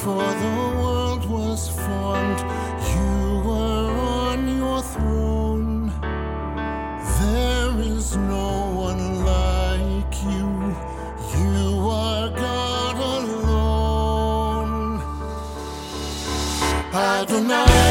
Before the world was formed, you were on your throne. There is no one like you. You are God alone. Adonai.